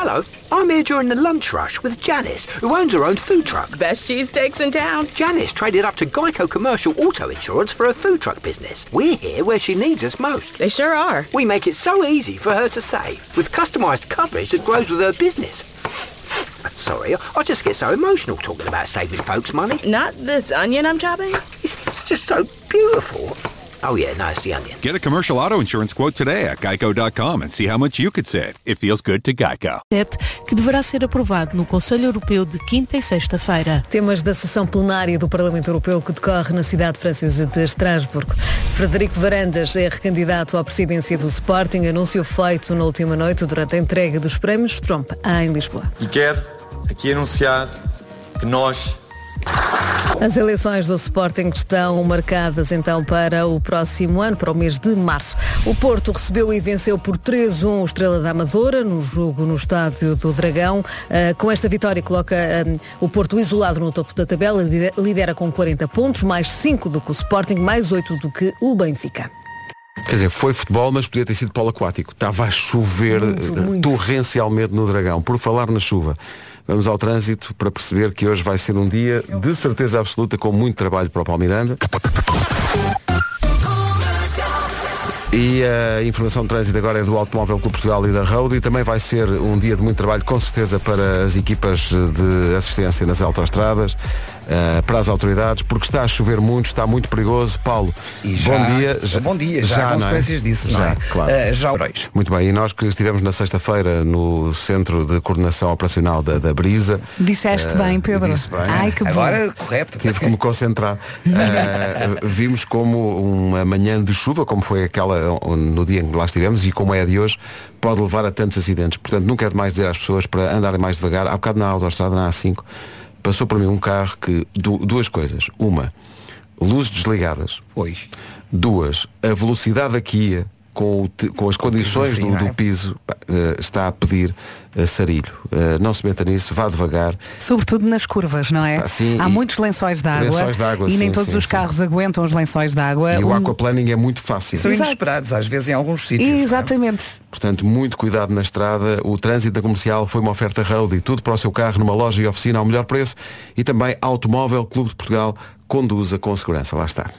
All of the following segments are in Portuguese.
Hello, I'm here during the lunch rush with Janice, who owns her own food truck. Best cheesesteaks in town. Janice traded up to Geico Commercial Auto Insurance for her food truck business. We're here where she needs us most. They sure are. We make it so easy for her to save, with customised coverage that grows with her business. Sorry, I just get so emotional talking about saving folks money. Not this onion I'm chopping? It's just so beautiful. Oh yeah, no, it's the onion. Get a commercial auto insurance quote today at geico.com and see how much you could save. It feels good to Geico. Que deverá ser aprovado no Conselho Europeu de quinta e sexta-feira. Temas da sessão plenária do Parlamento Europeu que decorre na cidade francesa de Estrasburgo. Frederico Varandas é recandidato à presidência do Sporting, anúncio feito na última noite durante a entrega dos prémios Trump em Lisboa. E quero aqui anunciar que nós... As eleições do Sporting estão marcadas então para o próximo ano, para o mês de março. O Porto recebeu e venceu por 3-1 o Estrela da Amadora no jogo no Estádio do Dragão. Com esta vitória coloca o Porto isolado no topo da tabela, lidera com 40 pontos, mais 5 do que o Sporting, mais 8 do que o Benfica. Quer dizer, foi futebol, mas podia ter sido polo aquático. Estava a chover muito. Torrencialmente no Dragão. Por falar na chuva, vamos ao trânsito para perceber que hoje vai ser um dia de certeza absoluta com muito trabalho para o Paulo Miranda. E a informação de trânsito agora é do Automóvel Clube Portugal e da Road, e também vai ser um dia de muito trabalho, com certeza, para as equipas de assistência nas autoestradas, para as autoridades, porque está a chover muito, está muito perigoso. Paulo, bom dia, já há consequências disso, não é? Claro. Muito bem, e nós que estivemos na sexta-feira no Centro de Coordenação Operacional da Brisa. Disseste bem, Pedro. Disse bem. Ai, que bom. Agora, correto. Tive que me concentrar. Vimos como uma manhã de chuva, como foi aquela no dia em que lá estivemos e como é a de hoje, pode levar a tantos acidentes. Portanto, nunca é demais dizer às pessoas para andarem mais devagar. Há bocado na autoestrada, na A5, passou por mim um carro que... Duas coisas. Uma, luzes desligadas. Oi. Duas, a velocidade aqui ia com as condições assim, do piso está a pedir sarilho. Não se meta nisso, vá devagar. Sobretudo nas curvas, não é? Sim, há muitos lençóis de água, e nem todos os carros aguentam os lençóis de água. E o aquaplaning é muito fácil. São inesperados, às vezes, em alguns sítios. Exatamente. Portanto, muito cuidado na estrada. O trânsito da comercial foi uma oferta Road, e tudo para o seu carro numa loja e oficina ao melhor preço. E também Automóvel Clube de Portugal, conduza com segurança. Lá está.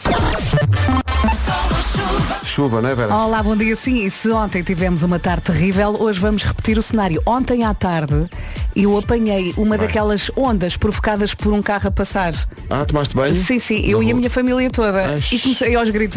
Chuva, não é, Vera? Olá, bom dia. Sim, se ontem tivemos uma tarde terrível, hoje vamos repetir o cenário. Ontem à tarde eu apanhei uma daquelas ondas provocadas por um carro a passar. Tomaste banho? Sim, eu e a minha família toda. E comecei aos gritos,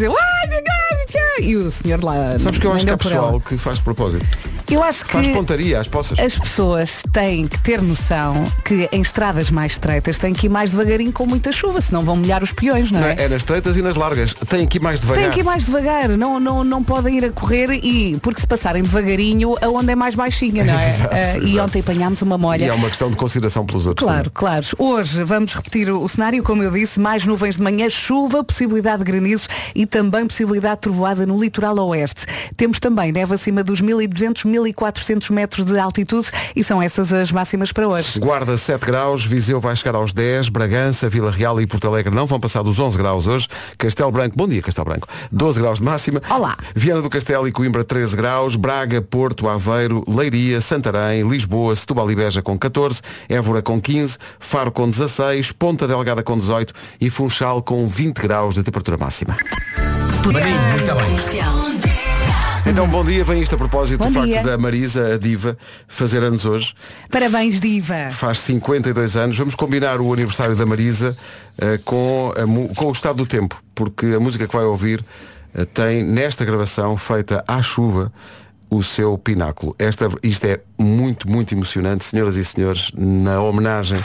e o senhor lá... Sabes que eu acho que há pessoal que faz de propósito. Eu acho que faz pontaria às poças. As pessoas têm que ter noção que em estradas mais estreitas têm que ir mais devagarinho com muita chuva, senão vão molhar os peões, não é? É nas estreitas e nas largas. Têm que ir mais devagar. Têm que ir mais devagar. Não podem ir a correr, porque se passarem devagarinho, a onda é mais baixinha, não é? Exato. E ontem apanhámos uma molha. E é uma questão de consideração pelos outros. Claro, também. claro. Hoje vamos repetir o cenário, como eu disse, mais nuvens de manhã, chuva, possibilidade de granizo e também possibilidade de trovoada no litoral oeste. Temos também neve acima dos 1.200, 1.400 metros de altitude, e são estas as máximas para hoje. Guarda 7 graus, Viseu vai chegar aos 10, Bragança, Vila Real e Porto Alegre não vão passar dos 11 graus hoje. Castelo Branco, bom dia Castelo Branco, 12 graus de máxima. Olá. Viana do Castelo e Coimbra 13 graus, Braga, Porto, Aveiro, Leiria, Santarém, Lisboa, Setúbal e Beja com 14, Évora com 15, Faro com 16, Ponta Delgada com 18 e Funchal com 20 graus de temperatura máxima. Muito bem. Então, bom dia, vem isto a propósito Bom do facto dia. da Marisa, a diva, fazer anos hoje. Parabéns, diva. Faz 52 anos. Vamos combinar o aniversário da Marisa com o estado do tempo, porque a música que vai ouvir tem, nesta gravação feita à chuva, o seu pináculo. Isto é muito, muito emocionante, senhoras e senhores, na homenagem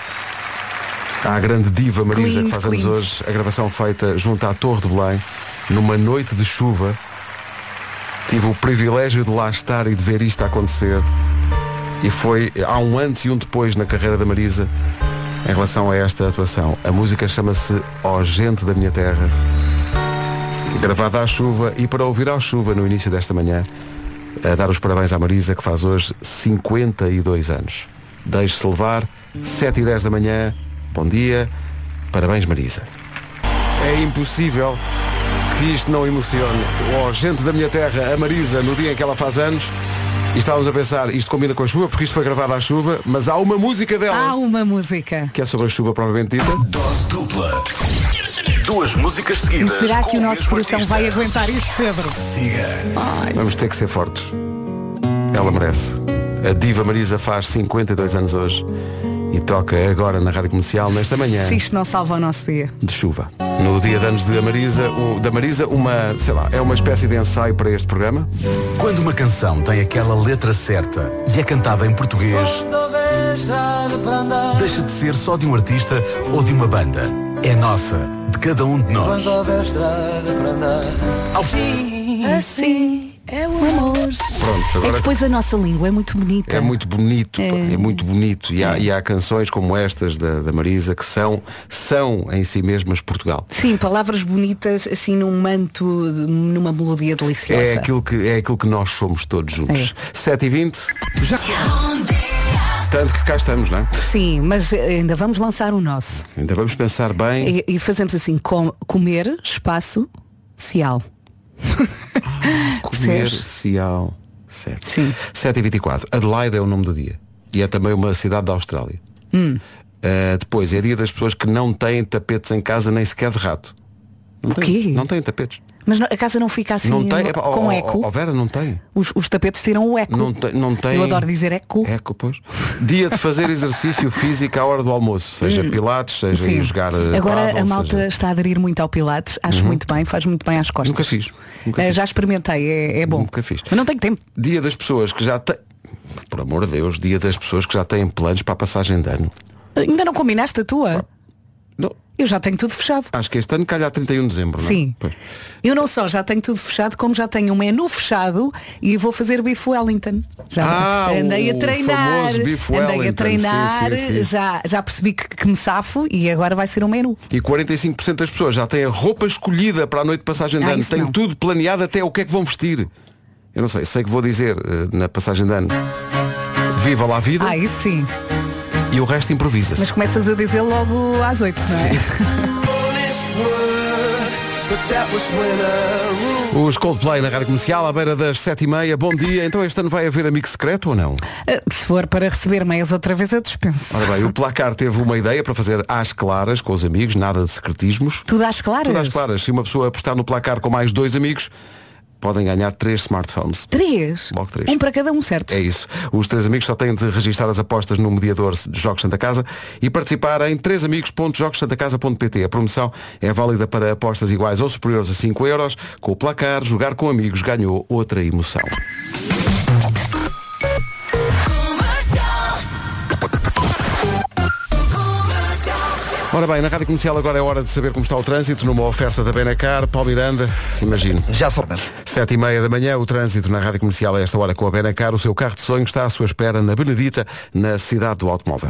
à grande diva Marisa, que faz anos hoje. A gravação feita junto à Torre de Belém, numa noite de chuva. Tive o privilégio de lá estar e de ver isto acontecer. E há um antes e um depois na carreira da Marisa em relação a esta atuação. A música chama-se Ó Gente da Minha Terra, gravada à chuva, e para ouvir à chuva no início desta manhã, a dar os parabéns à Marisa, que faz hoje 52 anos. Deixe-se levar, 7h10 da manhã. Bom dia, parabéns Marisa. É impossível que isto não emocione. Ó Gente da Minha Terra, a Marisa, no dia em que ela faz anos. E estávamos a pensar, isto combina com a chuva, porque isto foi gravado à chuva, mas há uma música dela. Há uma música. Que é sobre a chuva propriamente dita. Dose dupla. 2 músicas seguidas. E será que o nosso coração artista. vai aguentar isto, Pedro? Siga. Vamos ter que ser fortes. Ela merece. A diva Marisa faz 52 anos hoje e toca agora na Rádio Comercial, nesta manhã Se isto não salva o nosso dia. de chuva. No dia de anos da Marisa, uma, sei lá, é uma espécie de ensaio para este programa. Quando uma canção tem aquela letra certa e é cantada em português, deixa de ser só de um artista ou de uma banda. É nossa, de cada um de nós. Assim é o amor. Pronto, É agora que depois a nossa língua é muito bonita. é muito bonito, pá, é muito bonito. E há canções como estas da Marisa que são em si mesmas Portugal. Sim, palavras bonitas assim num manto, numa melodia deliciosa. É aquilo que nós somos todos juntos. 7h20, já. Tanto que cá estamos, não é? Sim, mas ainda vamos lançar o nosso. Ainda vamos pensar bem. E fazemos assim, comer, espaço, cial. Comercial. Certo. Sim. 7h24. Adelaide é o nome do dia. E é também uma cidade da Austrália. Depois, é dia das pessoas que não têm tapetes em casa, nem sequer de rato. Não quê? Não têm tapetes. Mas a casa não fica assim Não tem. com eco? Vera, não tem. Os tapetes tiram o eco. Não tem. Eu adoro dizer eco. Eco, pois. Dia de fazer exercício físico à hora do almoço. Seja pilates, seja Sim. ir jogar Agora pádel, a malta seja... está a aderir muito ao pilates. Acho muito bem, faz muito bem às costas. Nunca fiz. Já experimentei, é bom. Nunca fiz. Mas não tenho tempo. Dia das pessoas que já têm... Por amor de Deus, dia das pessoas que já têm planos para a passagem de ano. Ainda não combinaste a tua? Não. Eu já tenho tudo fechado. Acho que este ano calha a 31 de dezembro, não é? Sim. Pois. Eu não só já tenho tudo fechado, como já tenho um menu fechado e vou fazer bife Wellington. Já andei a o treinar. famoso bife Andei a Wellington. treinar, Sim. já percebi que me safo e agora vai ser um menu. E 45% das pessoas já têm a roupa escolhida para a noite de passagem de ano. Isso Têm não. tudo planeado até o que é que vão vestir. Eu não sei que vou dizer na passagem de ano. Viva lá a vida. Isso sim. E o resto improvisa-se. Mas começas a dizer logo às 8, não é? Os Coldplay na Rádio Comercial à beira das 7h30. Bom dia. Então este ano vai haver amigo secreto ou não? Se for para receber meias outra vez, eu dispenso. Ora bem, o Placar teve uma ideia para fazer às claras com os amigos, nada de secretismos. Tudo às claras? Tudo às claras. Se uma pessoa apostar no Placar com mais 2 amigos, podem ganhar 3 smartphones. 3? Logo 3. Um para cada um, certo? É isso. Os 3 amigos só têm de registrar as apostas no mediador de Jogos Santa Casa e participar em 3amigos.jogosantacasa.pt. A promoção é válida para apostas iguais ou superiores a 5 euros. Com o Placar, jogar com amigos ganhou outra emoção. Ora bem, na Rádio Comercial agora é hora de saber como está o trânsito numa oferta da Benacar. Paulo Miranda, imagino. Já são 7h30 da manhã, o trânsito na Rádio Comercial a esta hora com a Benacar. O seu carro de sonho está à sua espera na Benedita, na cidade do automóvel.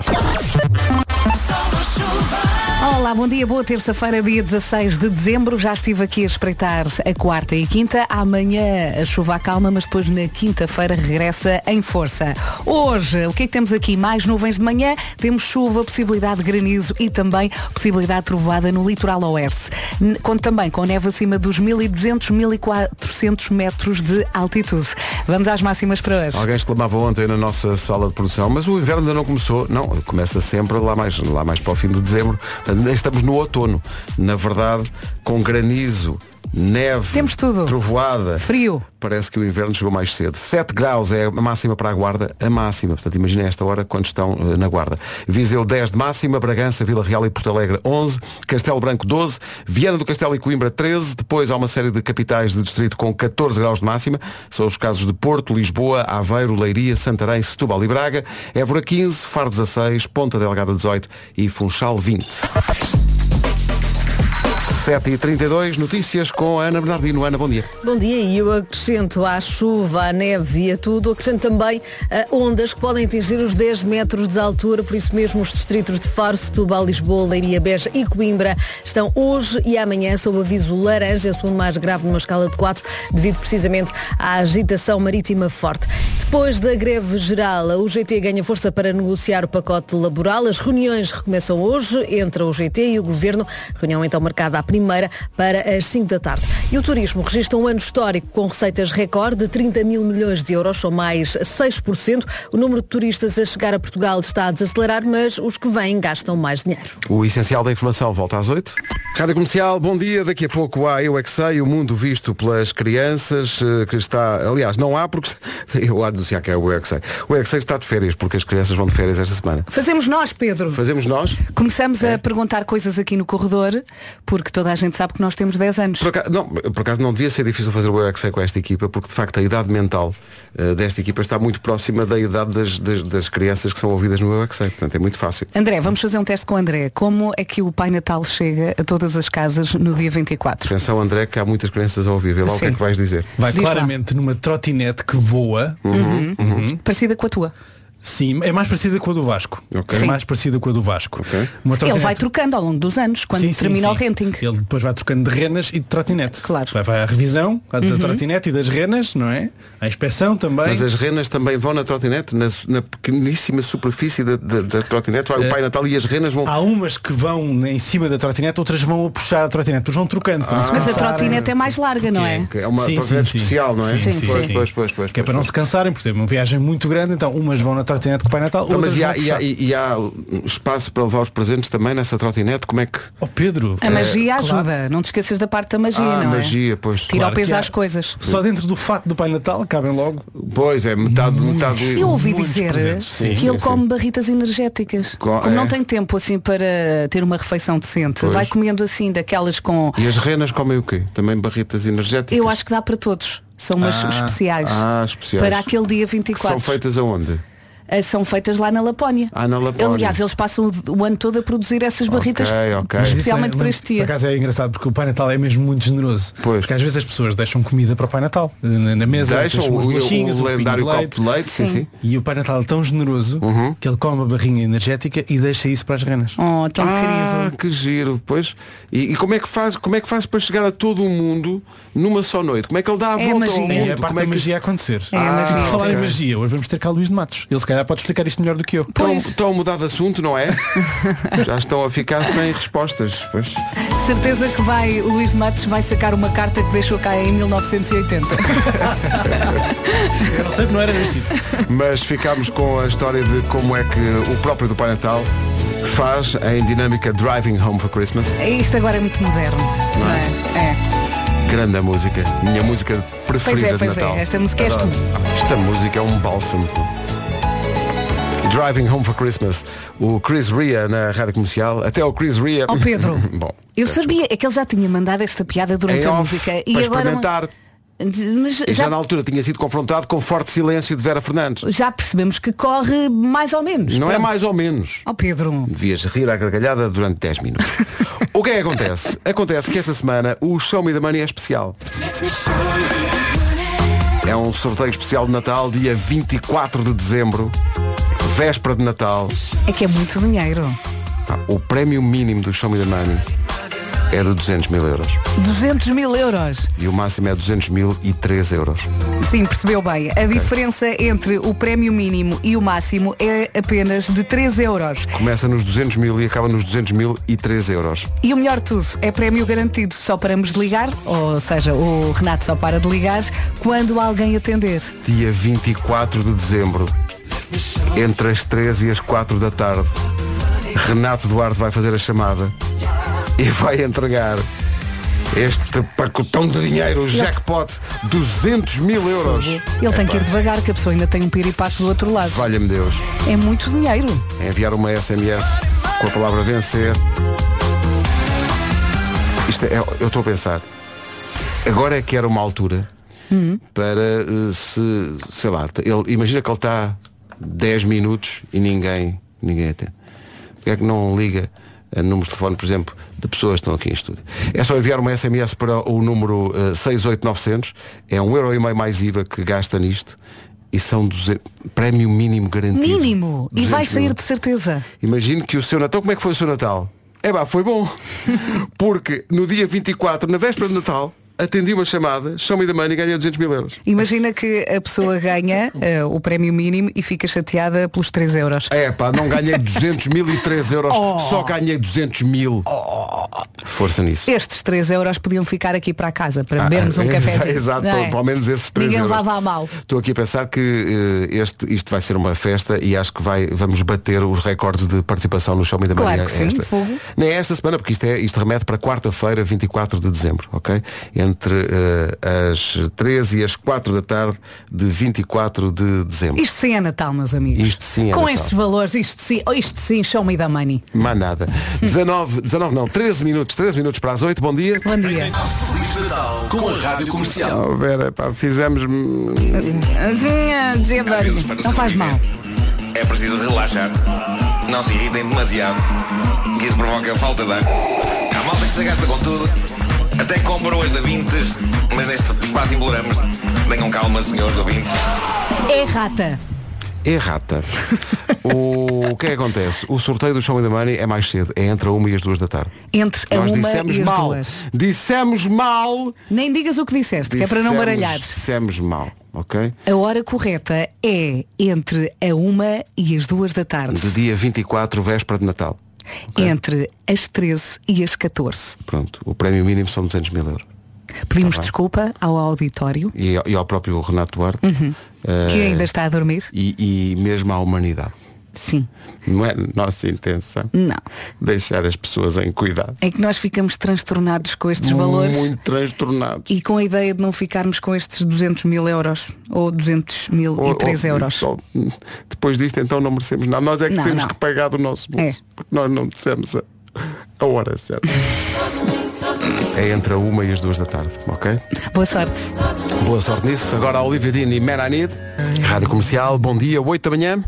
Olá, bom dia, boa terça-feira, dia 16 de dezembro. Já estive aqui a espreitar a quarta e a quinta. Amanhã a chuva acalma, mas depois na quinta-feira regressa em força. Hoje, o que é que temos aqui? Mais nuvens de manhã, temos chuva, possibilidade de granizo e também possibilidade de trovoada no litoral oeste. Conto também com neve acima dos 1.200, 1.400 metros de altitude. Vamos às máximas para hoje. Alguém exclamava ontem na nossa sala de produção, mas o inverno ainda não começou. Não, começa sempre lá mais para o fim de dezembro. Portanto, estamos no outono. Na verdade, com granizo, neve, temos tudo. Trovoada, frio. Parece que o inverno chegou mais cedo. 7 graus é a máxima para a Guarda, a máxima. Portanto, imaginem esta hora quando estão na Guarda. Viseu 10 de máxima, Bragança, Vila Real e Porto Alegre 11, Castelo Branco 12, Viana do Castelo e Coimbra 13, depois há uma série de capitais de distrito com 14 graus de máxima, são os casos de Porto, Lisboa, Aveiro, Leiria, Santarém, Setúbal e Braga, Évora 15, Faro 16, Ponta Delgada 18 e Funchal 20. 7h32, notícias com a Ana Bernardino. Ana, bom dia. Bom dia, e eu acrescento à chuva, à neve e a tudo, acrescento também ondas que podem atingir os 10 metros de altura, por isso mesmo os distritos de Faro, Setúbal, Lisboa, Leiria, Beja e Coimbra estão hoje e amanhã sob aviso laranja, o segundo mais grave numa escala de 4, devido precisamente à agitação marítima forte. Depois da greve geral, a UGT ganha força para negociar o pacote laboral. As reuniões recomeçam hoje entre a UGT e o Governo, reunião então marcada à 1ª para as 5 da tarde. E o turismo registra um ano histórico com receitas recorde de 30 mil milhões de euros, são mais 6%. O número de turistas a chegar a Portugal está a desacelerar, mas os que vêm gastam mais dinheiro. O essencial da informação volta às 8. Rádio Comercial, bom dia. Daqui a pouco há Eu É Que Sei, o mundo visto pelas crianças, que está... Aliás, não há porque... Eu há de anunciar que é o Eu É Que Sei. O Eu É Que Sei está de férias, porque as crianças vão de férias esta semana. Fazemos nós, Pedro. Fazemos nós? Começamos a perguntar coisas aqui no corredor, porque toda a gente sabe que nós temos 10 anos. Por acaso não devia ser difícil fazer o Eu É Que Sei com esta equipa, porque de facto a idade mental desta equipa está muito próxima da idade das crianças que são ouvidas no Eu É Que Sei. Portanto, é muito fácil. André, vamos fazer um teste com o André. Como é que o Pai Natal chega a todas as casas no dia 24? Atenção, André, que há muitas crianças a ouvir. Vê lá o que é que vais dizer. Vai claramente numa trotinete que voa. Parecida com a tua. Sim, é mais parecida com a do Vasco. Okay. É mais parecida com a do Vasco. Okay. Ele vai trocando ao longo dos anos, quando termina o renting. Ele depois vai trocando de renas e de trotinete. Claro. Vai à revisão da trotinete e das renas, não é? À inspeção também. Mas as renas também vão na trotinete, na pequeníssima superfície da trotinete, vai o Pai Natal e as renas vão... Há umas que vão em cima da trotinete, outras vão a puxar a trotinete, depois vão trocando. Mas a trotinete é mais larga, não é? É uma trotinete especial, não é? Sim. Pois. Que é para não se cansarem, porque é uma viagem muito grande, então umas vão na trotinete com o Pai Natal, outras vão puxar. E há espaço para levar os presentes também nessa trotinete? Como é que... Oh, Pedro, a magia ajuda. Não te esqueças da parte da magia, não magia, pois. Tira o peso às coisas. Só dentro do fato do Pai Natal cabem logo. Pois é, metade. Eu ouvi dizer que ele come barritas energéticas. Como não tem tempo assim para ter uma refeição decente, vai comendo assim daquelas com... E as renas comem o quê? Também barritas energéticas? Eu acho que dá para todos. São umas especiais. Especiais. Para aquele dia 24. São feitas aonde? São feitas lá na Lapónia. Na Lapónia. Aliás, eles passam o ano todo a produzir essas barritas, especialmente para este dia. Por acaso é engraçado porque o Pai Natal é mesmo muito generoso. Pois. Porque às vezes as pessoas deixam comida para o Pai Natal na mesa. Deixam o lendário copo de leite. Sim. E o Pai Natal é tão generoso que ele come uma barrinha energética e deixa isso para as renas. Oh, tão querido. Que giro. Pois. E como é que faz para chegar a todo o mundo numa só noite? Como é que ele dá a volta ao mundo? É a parte da magia a acontecer. Magia. Falar em magia, hoje vamos ter cá Luís de Matos. Ele se calhar pode explicar isto melhor do que eu. Estão a mudar de assunto, não é? Já estão a ficar sem respostas. Pois. Certeza que o Luís de Matos vai sacar uma carta que deixou cá em 1980. Eu não sei que não era nascido. Mas ficámos com a história de como é que o próprio do Pai Natal faz em dinâmica Driving Home for Christmas. Isto agora é muito moderno, não é? Grande a música. Minha música preferida de Natal. Esta música és tu. Esta música é um bálsamo. Driving Home for Christmas. O Chris Ria na Rádio Comercial. Até o Chris Ria. Oh, Pedro. Bom, eu sabia, é que ele já tinha mandado esta piada durante a música. Para e agora experimentar. Mas já na altura tinha sido confrontado com forte silêncio de Vera Fernandes. Já percebemos que corre mais ou menos. Não é mais ou menos. Oh, Pedro. Devias rir à gargalhada durante 10 minutos. O que é que acontece? Acontece que esta semana o Show Me the Money é especial. É um sorteio especial de Natal, dia 24 de dezembro. Véspera de Natal. É que é muito dinheiro. O prémio mínimo do Show Me the Money é de 200 mil euros. 200 mil euros? E o máximo é 200.003 euros. Sim, percebeu bem. A diferença entre o prémio mínimo e o máximo é apenas de 3 euros. Começa nos 200 mil e acaba nos 200.003 euros. E o melhor de tudo, é prémio garantido. Só paramos de ligar, ou seja, o Renato só para de ligar quando alguém atender. Dia 24 de dezembro, entre as 3 e as 4 da tarde, Renato Duarte vai fazer a chamada e vai entregar este pacotão de dinheiro, o jackpot, 200 mil euros. Ele tem que ir devagar, que a pessoa ainda tem um piripaque do outro lado. Valha-me Deus. É muito dinheiro. É enviar uma SMS com a palavra vencer. Isto é, eu estou a pensar, agora é que era uma altura para sei lá, imagina que ele está 10 minutos e ninguém atende. Porque é que não liga a números de telefone, por exemplo, de pessoas que estão aqui em estúdio? É só enviar uma SMS para o número 68900. É €1,5 mais IVA que gasta nisto. E são 200, prémio mínimo garantido. Mínimo! E vai sair de certeza. Imagino que o seu Natal, como é que foi o seu Natal? Foi bom. Porque no dia 24, na véspera de Natal, atendi uma chamada, show me the money, ganhei 200 mil euros. Imagina que a pessoa ganha o prémio mínimo e fica chateada pelos 3 euros. Não ganhei 200 mil e 3 euros, só ganhei 200 mil. Força nisso. Estes 3 euros podiam ficar aqui para a casa, para bebermos um cafezinho. Exato, pelo menos esses 3 Ninguém euros. lava a mal. Estou aqui a pensar que isto vai ser uma festa e acho que vamos bater os recordes de participação no Show Me the Money. Claro que sim, fogo. Nem é esta semana, porque isto remete para quarta-feira, 24 de dezembro, ok? Entre as 13 e as 4 da tarde de 24 de dezembro. Isto sim é Natal, meus amigos. Isto sim é Com Natal. estes valores, isto sim, Show Me the Money. Mais nada. 13 minutos para as 8, bom dia. Bom dia. Feliz Natal com a Rádio Comercial. Vera, fizemos... Não faz mal. É preciso relaxar. Não se irritem demasiado, que isso provoca falta de ar. Há malta que se gasta com tudo. Até compra hoje da Vintes, mas neste espaço imploramos. Tenham calma, senhores ouvintes. É rata. É rata. O que é que acontece? O sorteio do Show Me the Money é mais cedo. É entre a 1 e as 2 da tarde. Entre a 1 e as 2. Dissemos mal. Nem digas o que disseste, que é para não baralhares. Dissemos mal, ok? A hora correta é entre a 1 e as 2 da tarde. De dia 24, véspera de Natal. Okay? Entre as 13 e as 14. Pronto, o prémio mínimo são 200 mil euros. Pedimos desculpa ao auditório e ao próprio Renato Duarte, que ainda está a dormir, e mesmo à humanidade. Sim. Não é nossa intenção deixar as pessoas em cuidado. É que nós ficamos transtornados com estes valores. Muito transtornados. E com a ideia de não ficarmos com estes 200 mil euros ou 200.003 euros. Depois disto então não merecemos nada. Nós é que temos que pagar do nosso bolso. Porque nós não dissemos a hora certa. É entre a 1 e as 2 da tarde, ok? Boa sorte. Boa sorte nisso. Agora a Olivia Dean e Man I Need. Rádio Comercial, bom dia, 8 da manhã.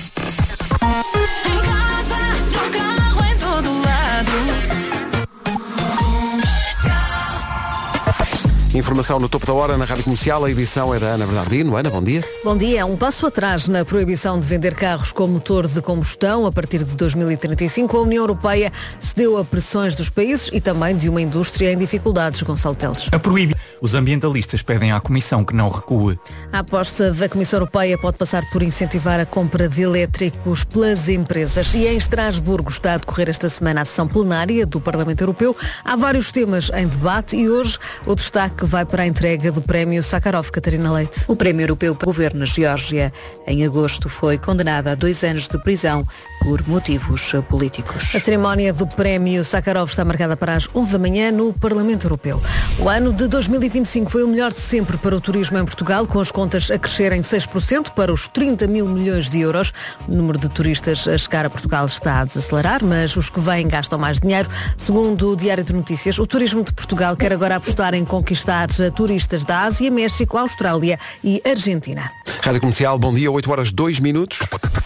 Informação no topo da hora na Rádio Comercial. A edição é da Ana Bernardino. Ana, bom dia. Bom dia. Um passo atrás na proibição de vender carros com motor de combustão a partir de 2035. A União Europeia cedeu a pressões dos países e também de uma indústria em dificuldades, Gonçalo Teles. A proíbe. Os ambientalistas pedem à Comissão que não recue. A aposta da Comissão Europeia pode passar por incentivar a compra de elétricos pelas empresas. E em Estrasburgo está a decorrer esta semana a sessão plenária do Parlamento Europeu. Há vários temas em debate e hoje o destaque vai para a entrega do prémio Sakharov. Catarina Leite. O prémio europeu para o governo na Geórgia em agosto foi condenado a 2 anos de prisão por motivos políticos. A cerimónia do prémio Sakharov está marcada para as 11 da manhã no Parlamento Europeu. O ano de 2025 foi o melhor de sempre para o turismo em Portugal, com as contas a crescerem 6% para os 30 mil milhões de euros. O número de turistas a chegar a Portugal está a desacelerar, mas os que vêm gastam mais dinheiro. Segundo o Diário de Notícias, o turismo de Portugal quer agora apostar em conquistar turistas da Ásia, México, Austrália e Argentina. Rádio Comercial, bom dia, 8 horas 2 minutos.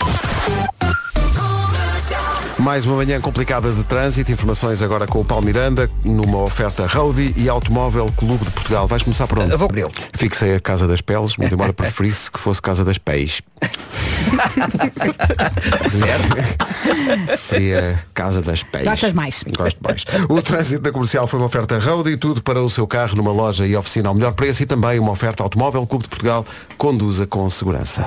Mais uma manhã complicada de trânsito. Informações agora com o Paulo Miranda, numa oferta Roadie e Automóvel Clube de Portugal. Vais começar por onde? Eu vou por ele. Fixei a Casa das Peles, muito embora preferisse que fosse Casa das Pés. Certo. Preferia Casa das Pés. Gostas mais? Gosto mais. O trânsito da Comercial foi uma oferta Roadie, tudo para o seu carro numa loja e oficina ao melhor preço, e também uma oferta Automóvel Clube de Portugal. Conduza com segurança.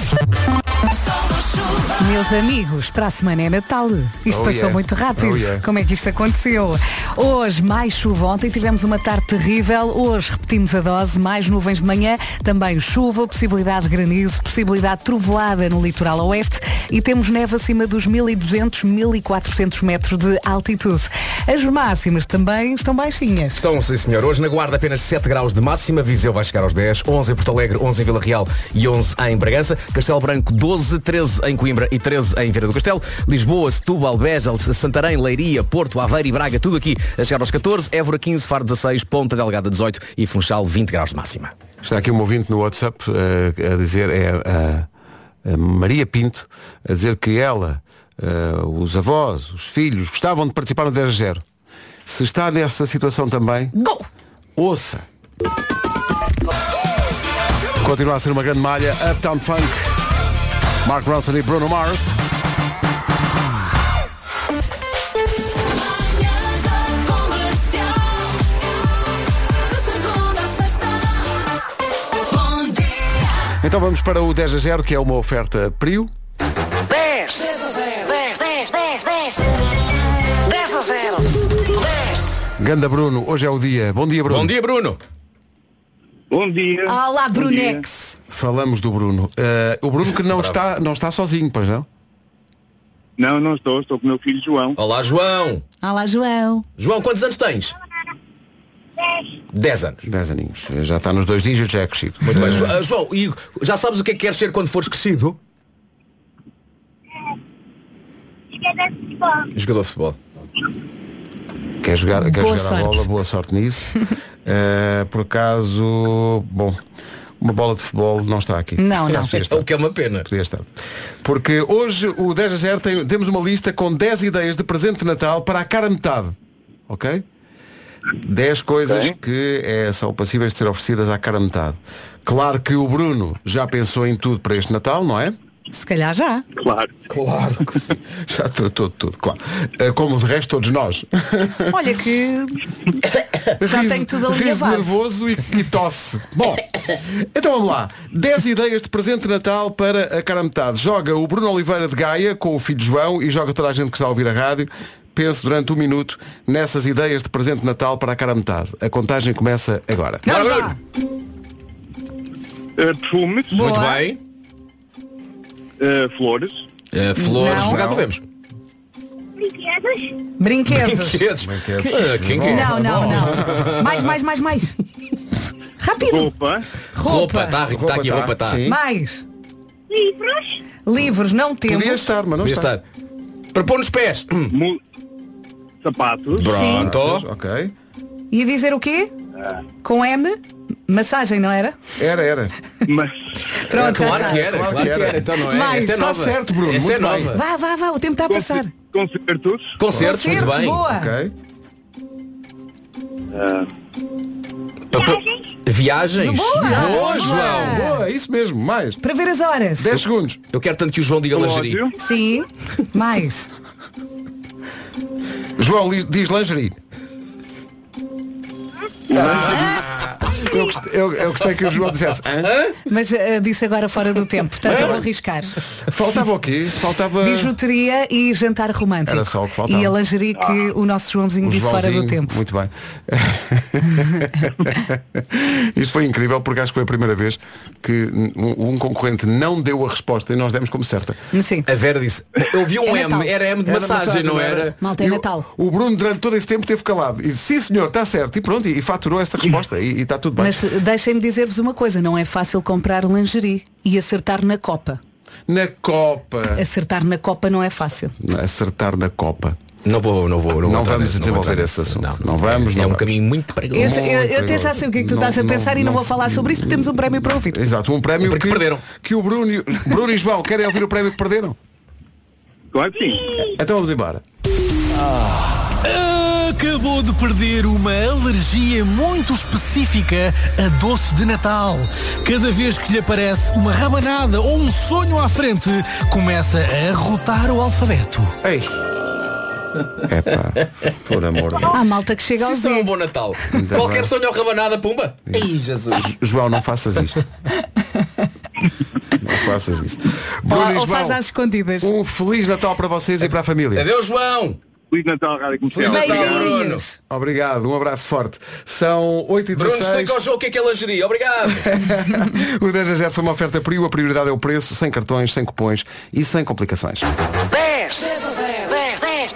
Meus amigos, para a semana é Natal. Isto passou muito rápido. Como é que isto aconteceu? Hoje, mais chuva. Ontem tivemos uma tarde terrível. Hoje repetimos a dose. Mais nuvens de manhã. Também chuva, possibilidade de granizo, possibilidade de trovoada no litoral oeste. E temos neve acima dos 1.200, 1.400 metros de altitude. As máximas também estão baixinhas. Estão, sim senhor. Hoje na Guarda apenas 7 graus de máxima. Viseu vai chegar aos 10. 11 em Porto Alegre, 11 em Vila Real e 11 em Bragança. Castelo Branco 12, 13 em Coimbra e 13 em Viana do Castelo. Lisboa, Setúbal, Beja, Santarém, Leiria, Porto, Aveiro e Braga, tudo aqui a chegar aos 14. Évora 15, Faro 16, Ponta Delgada 18 e Funchal 20 graus de máxima. Está aqui um ouvinte no WhatsApp a dizer, a Maria Pinto, a dizer que ela, os avós, os filhos, gostavam de participar no 10-0. Se está nessa situação também, ouça. Continua a ser uma grande malha. Uptown Funk, Mark Ronson e Bruno Mars. Então vamos para o 10-0, que é uma oferta Prio. 10, 10 a 0, 10, 10, 10, 10, 10 a 0, 10. Ganda Bruno, hoje é o dia. Bom dia, Bruno. Bom dia, Bruno. Bom dia. Olá, Brunex. Falamos do Bruno. O Bruno que não está sozinho, pois não? Não estou com o meu filho João. Olá, João. Olá, João. João, quantos anos tens? 10 anos. 10 aninhos. Já está nos 2 dígitos, já é crescido. Muito bem. João, e já sabes o que é que queres ser quando fores crescido? Jogador de futebol. Quer jogar a bola, boa sorte nisso. Por acaso, bom, uma bola de futebol não está aqui. Não. O que é uma pena. Podia estar. Porque hoje o 10-0 temos uma lista com 10 ideias de presente de Natal para a cara metade. Ok? 10 coisas que são passíveis de ser oferecidas à cara metade. Claro que o Bruno já pensou em tudo para este Natal, não é? Se calhar já. Claro que sim. Já tratou de tudo, claro. Como de resto todos nós. Olha que já tenho tudo ali a base. Nervoso e tosse. Bom, então vamos lá. 10 ideias de presente de Natal para a cara metade. Joga o Bruno Oliveira de Gaia com o filho João e joga toda a gente que está a ouvir a rádio. Pense durante 1 minuto nessas ideias de presente de Natal para a cara metade. A contagem começa agora. Perfumes. Muito bem. Flores. Flores, por acaso vemos. Brinquedos. Não. Mais. Rápido. Roupa. Está aqui, roupa está. Mais. Livros não temos. Podia estar, mas não está. Para pôr nos pés. Sapatos. Pronto. Ok. Ia dizer o quê? Com M? Massagem, não era? Era. Pronto, claro que era. Então não é. Mais. Esta é nova. Está certo, Bruno. Esta muito é bem. nova. Vá, o tempo está a passar. Concertos, muito bem. Boa. Ok. Viagens. Boa, João. Boa, isso mesmo, mais. Para ver as horas. 10 segundos. Eu quero tanto que o João diga lingerie. Sim. Mais. João diz lingerie. Eu gostei que o João dissesse. Mas disse agora fora do tempo, portanto eu vou arriscar. Faltava o quê? Faltava bijuteria e jantar romântico. Era só o que faltava. E a lingerie que o nosso Joãozinho disse fora do tempo. Muito bem. Isto foi incrível porque acho que foi a primeira vez que um concorrente não deu a resposta e nós demos como certa. Sim. A Vera disse, eu vi um M, era M de massagem, não era? Malta, é Natal. O Bruno durante todo esse tempo esteve calado. E disse, sim senhor, está certo. E pronto, e faturou essa resposta. E está tudo bem. Mas deixem-me dizer-vos uma coisa, não é fácil comprar lingerie e acertar na Copa. Na Copa. Acertar na Copa não é fácil. Acertar na Copa. Não vamos desenvolver esse assunto. Não vamos. É um caminho muito perigoso. Eu até já sei o que é que tu estás a pensar e não vou falar sobre isso porque temos um prémio para ouvir. Exato, um prémio que perderam. Que o Bruno e João querem ouvir o prémio que perderam? Claro que sim. Então vamos embora. Acabou de perder uma alergia muito específica a doces de Natal. Cada vez que lhe aparece uma rabanada ou um sonho à frente, começa a arrotar o alfabeto. Ei! Por amor de Deus. Há malta que chega ao Isso é um bom Natal. Qualquer sonho ou rabanada, pumba. Ei, Jesus. João, não faças isto. Não faças isso. Bruno e João, faz às escondidas. Um Feliz Natal para vocês e para a família. Adeus, João. Feliz Natal, Rádio Comercial. Feliz Natal, Bruno. Obrigado, um abraço forte. São 8h16. Bruno, explica ao João o que é lingerie. Obrigado. O 10-0 foi uma oferta Prio. A prioridade é o preço, sem cartões, sem cupons e sem complicações. 10 a 0, 10.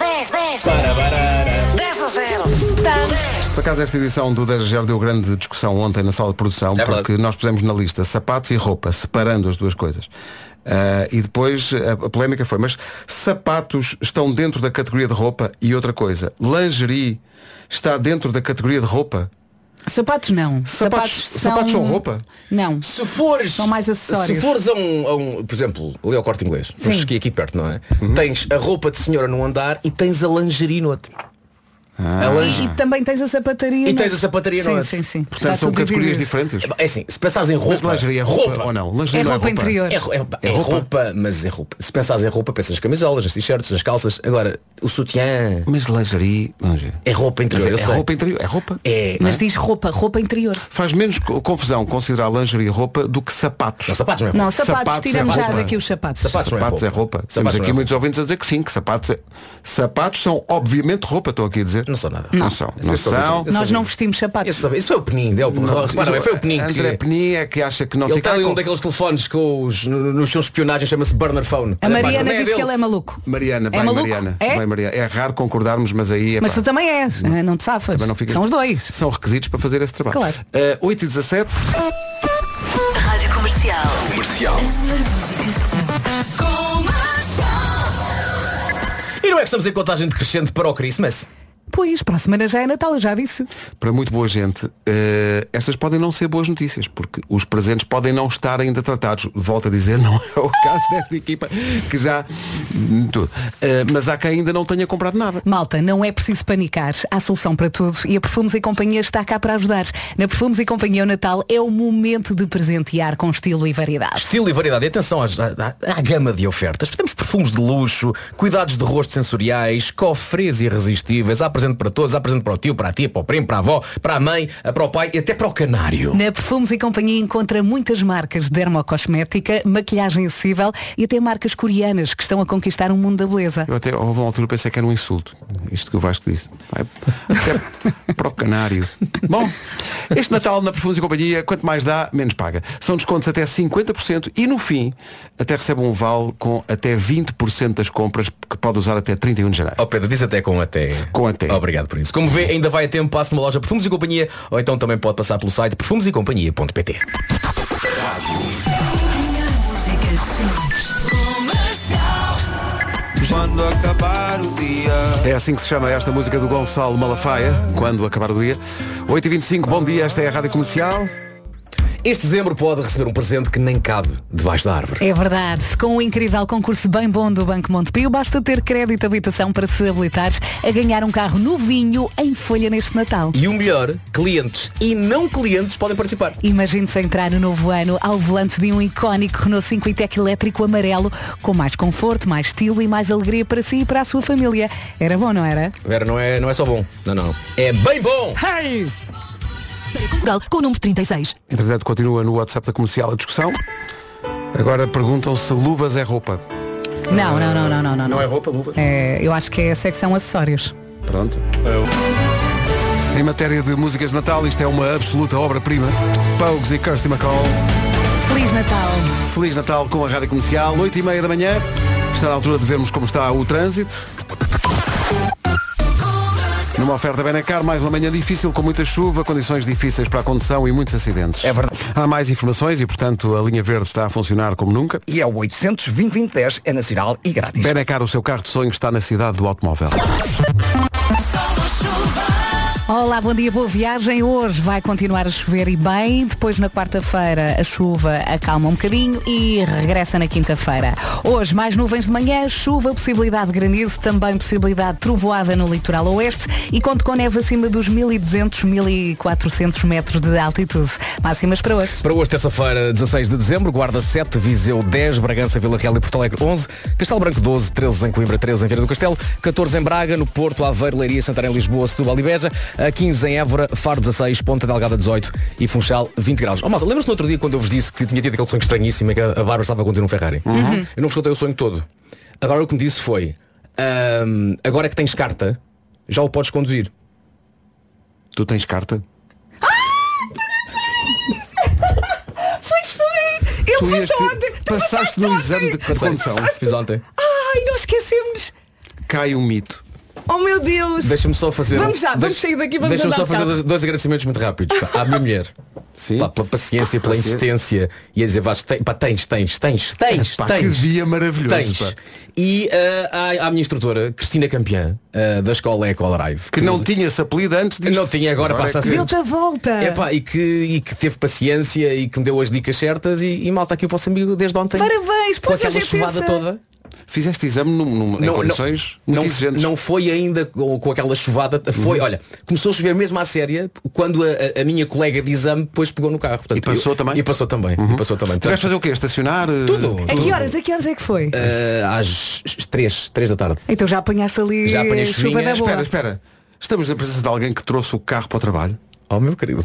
10 a 0. Por acaso esta edição do 10-0 deu grande discussão ontem na sala de produção, porque nós pusemos na lista sapatos e roupa, separando as duas coisas. E depois a polémica foi, mas sapatos estão dentro da categoria de roupa? E outra coisa, lingerie está dentro da categoria de roupa? Sapatos não. Sapatos são roupa? Não. São mais acessórios. Se fores a um por exemplo, ali ao Corte Inglês, temos aqui perto, não é? Tens a roupa de senhora num andar e tens a lingerie no outro. E também tens a sapataria. E tens a sapataria, não é? Sim. Portanto, são categorias diferentes. É assim, se pensares em roupa. Mas lingerie é roupa ou não? É roupa interior. É roupa, mas é roupa. Se pensares em roupa, pensas nas camisolas, nas t-shirts, nas calças. Agora, o sutiã. Mas lingerie. É roupa interior. É roupa interior. É roupa. Mas diz roupa interior. Faz menos confusão considerar lingerie roupa do que sapatos. Não, sapatos não é roupa. Não, sapatos tiramos já daqui os sapatos. Sapatos é roupa. Temos aqui muitos ouvintes a dizer que sim, que sapatos são obviamente roupa, estou aqui a dizer. Não são nada. Não são. Nós não vestimos sapatos. Isso foi o Penin. Foi o Penin. André Penin é que acha que não se tem um daqueles telefones nos seus espionagens, chama-se burner phone. A Mariana diz que ele é maluco. Mariana. É raro concordarmos, mas aí é. Mas tu também és, não te safas. São os dois. São requisitos para fazer esse trabalho. Claro. 8h17. Rádio Comercial. E não é que estamos em contagem decrescente para o Christmas? Pois, para a semana já é Natal, eu já disse. Para muito boa gente, estas podem não ser boas notícias, porque os presentes podem não estar ainda tratados. Volto a dizer, não é o caso desta equipa, que já... mas há quem ainda não tenha comprado nada. Malta, não é preciso panicar. Há solução para tudo e a Perfumes e Companhia está cá para ajudar. Na Perfumes e Companhia o Natal é o momento de presentear com estilo e variedade. Estilo e variedade. E atenção à gama de ofertas. Temos perfumes de luxo, cuidados de rosto sensoriais, cofres irresistíveis, há presente para todos, há presente para o tio, para a tia, para o primo, para a avó, para a mãe, para o pai e até para o canário. Na Perfumes e Companhia encontra muitas marcas de dermocosmética, maquilhagem acessível e até marcas coreanas que estão a conquistar um mundo da beleza. Eu até houve uma altura pensei que era um insulto. Isto que o Vasco disse. Até para o canário. Bom, este Natal na Perfumes e Companhia, quanto mais dá, menos paga. São descontos até 50% e no fim até recebe um vale com até 20% das compras que pode usar até 31 de janeiro. Pedro, diz até com até. Com até. Obrigado por isso. Como vê, ainda vai a tempo, passe numa loja Perfumes e Companhia ou então também pode passar pelo site perfumesecompanhia.pt. Quando acabar o dia. É assim que se chama esta música do Gonçalo Malafaia, Quando Acabar o Dia. 8h25, bom dia, esta é a Rádio Comercial. Este dezembro pode receber um presente que nem cabe debaixo da árvore. É verdade. Com um incrível concurso bem bom do Banco Montepio, basta ter crédito de habitação para se habilitares a ganhar um carro novinho em folha neste Natal. E o melhor, clientes e não clientes podem participar. Imagine-se entrar no novo ano ao volante de um icónico Renault 5 e-Tech elétrico amarelo, com mais conforto, mais estilo e mais alegria para si e para a sua família. Era bom, não era? Vera, não é só bom. Não. É bem bom! Hey! Portugal, com o número 36. Entretanto, continua no WhatsApp da Comercial a discussão. Agora perguntam se luvas é roupa. Não. Não é roupa, luvas? Eu acho que é a secção acessórios. Pronto. Em matéria de músicas de Natal, isto é uma absoluta obra-prima. Pogues e Kirsty MacColl. Feliz Natal. Feliz Natal com a Rádio Comercial, 8h30 da manhã. Está na altura de vermos como está o trânsito. Numa oferta Benacar, mais uma manhã difícil, com muita chuva, condições difíceis para a condução e muitos acidentes. É verdade. Há mais informações e, portanto, a linha verde está a funcionar como nunca. E é o 800-2020-10, é nacional e grátis. Benacar, o seu carro de sonho, está na cidade do automóvel. Olá, bom dia, boa viagem. Hoje vai continuar a chover e bem. Depois, na quarta-feira, a chuva acalma um bocadinho e regressa na quinta-feira. Hoje, mais nuvens de manhã, chuva, possibilidade de granizo, também possibilidade de trovoada no litoral oeste e conto com neve acima dos 1.200, 1.400 metros de altitude. Máximas para hoje. Para hoje, terça-feira, 16 de dezembro, Guarda 7, Viseu 10, Bragança, Vila Real e Porto Alegre 11, Castelo Branco 12, 13 em Coimbra, 13 em Viana do Castelo, 14 em Braga, no Porto, Aveiro, Leiria, Santarém, Lisboa, Setúbal e Beja, 15 em Évora, Faro 16, Ponta Delgada 18 e Funchal 20 graus. Malta, lembra-se no outro dia quando eu vos disse que tinha tido aquele sonho estranhíssimo que a Bárbara estava a conduzir um Ferrari? Eu não vos contei o sonho todo. A Bárbara o que me disse foi agora que tens carta, já o podes conduzir. Tu tens carta? Pois foi! Ele passou ontem! Passaste no exame de condução. Fiz ontem. Ai, não esquecemos! Cai um mito. Oh meu Deus! Deixa-me só fazer. Vamos sair daqui, vamos Deixa-me andar só fazer dois agradecimentos muito rápidos à minha mulher. Sim. Pá, pela paciência, pela insistência e a dizer, Vasco, tens. Que dia maravilhoso. Tens. Pá. E à minha instrutora, Cristina Campeã, da escola Ecolarive. Que não tinha esse apelido antes disto. Não tinha, agora passa a ser. Deu-te a volta. E que teve paciência e que me deu as dicas certas e malta aqui o vosso amigo desde ontem. Parabéns, com aquela chuvada toda. Fizeste exame em condições muito exigentes. Não foi ainda com aquela chuvada. Foi, olha, começou a chover mesmo à séria quando a minha colega de exame depois pegou no carro. Portanto, e passou também? E passou também. Tiveste fazer o quê? Estacionar? Tudo. A que horas é que foi? Às 3 da tarde. Então já apanhaste ali já apanhei chuva da boa. Espera. Estamos na presença de alguém que trouxe o carro para o trabalho. Oh, meu querido.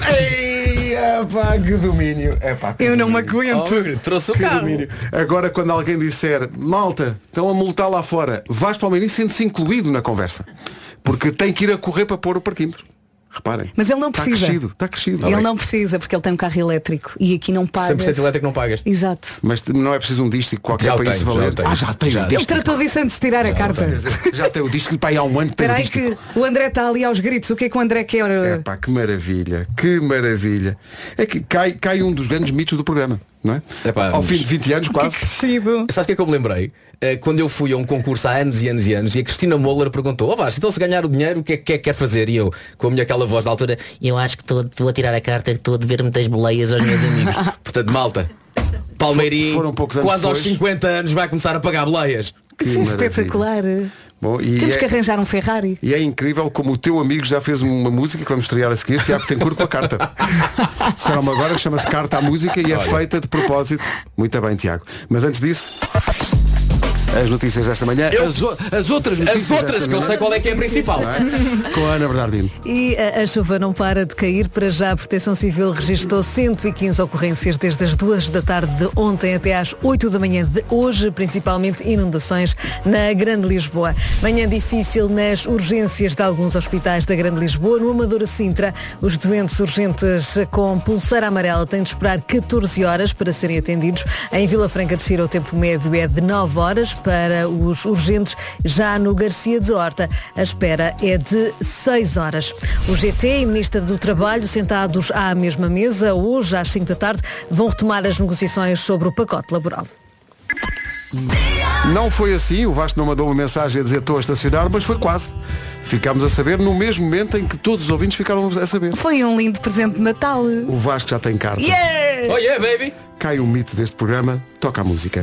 Epá, que domínio. Eu não me aguento. Trouxe o carro. Domínio. Agora, quando alguém disser, malta, estão a multar lá fora, vais para o Almeirim, sente-se incluído na conversa. Porque tem que ir a correr para pôr o parquímetro. Reparem. Mas ele não precisa. Está crescido. Ele não precisa, porque ele tem um carro elétrico e aqui não pagas. 100% elétrico não pagas. Exato. Mas não é preciso um dístico qualquer para isso valer. Já tem. Ele tratou disso antes de tirar a carta. Já tem o dístico para aí há um ano. Espera aí que o André está ali aos gritos. O que é que o André quer? Que maravilha. Que maravilha. É que cai um dos grandes mitos do programa. Não é? Ao fim de 20 anos quase. Sabes o que é que eu me lembrei? Quando eu fui a um concurso há anos e anos e anos e a Cristina Moller perguntou, Vasco, então se ganhar o dinheiro, o que é que quer fazer? E eu, com a minha aquela voz da altura, eu acho que estou a tirar a carta, estou a dever muitas boleias aos meus amigos. Portanto, malta, Palmeirim, foram poucos anos quase depois. aos 50 anos vai começar a pagar boleias. Isso é espetacular. Bom, Temos que arranjar um Ferrari. E é incrível como o teu amigo já fez uma música que vamos estrear a seguir, Tiago Tencourt, com a carta. Será uma agora, chama-se Carta à Música e é feita de propósito. Muito bem, Tiago. Mas antes disso, as notícias desta manhã, as outras notícias. As outras, que eu sei qual é que é a principal. Com a Ana Bernardino. E a chuva não para de cair. Para já a Proteção Civil registrou 115 ocorrências desde as 2 da tarde de ontem até às 8 da manhã de hoje, principalmente inundações na Grande Lisboa. Manhã difícil nas urgências de alguns hospitais da Grande Lisboa. No Amadora Sintra, os doentes urgentes com pulseira amarela têm de esperar 14 horas para serem atendidos. Em Vila Franca de Xira o tempo médio é de 9 horas. Para os urgentes, já no Garcia de Horta, a espera é de 6 horas. O GT e Ministra do Trabalho, sentados à mesma mesa, hoje às 5 da tarde, vão retomar as negociações sobre o pacote laboral. Não foi assim, o Vasco não mandou uma mensagem a dizer estou a estacionar, mas foi quase. Ficámos a saber no mesmo momento em que todos os ouvintes ficaram a saber. Foi um lindo presente de Natal. O Vasco já tem carta. Yeah! Oh yeah, baby! Cai o mito deste programa, toca a música.